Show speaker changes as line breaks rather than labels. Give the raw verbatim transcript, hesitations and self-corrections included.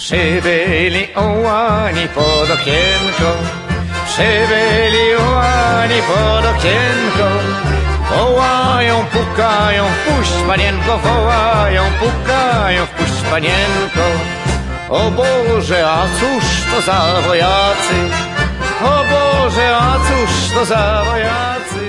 Przybyli ołani pod okienko, przybyli ołani pod okienko. Wołają, pukają, wpuść panienko, wołają, pukają, wpuść panienko. O Boże, a cóż to za wojacy? O Boże, a cóż to za wojacy?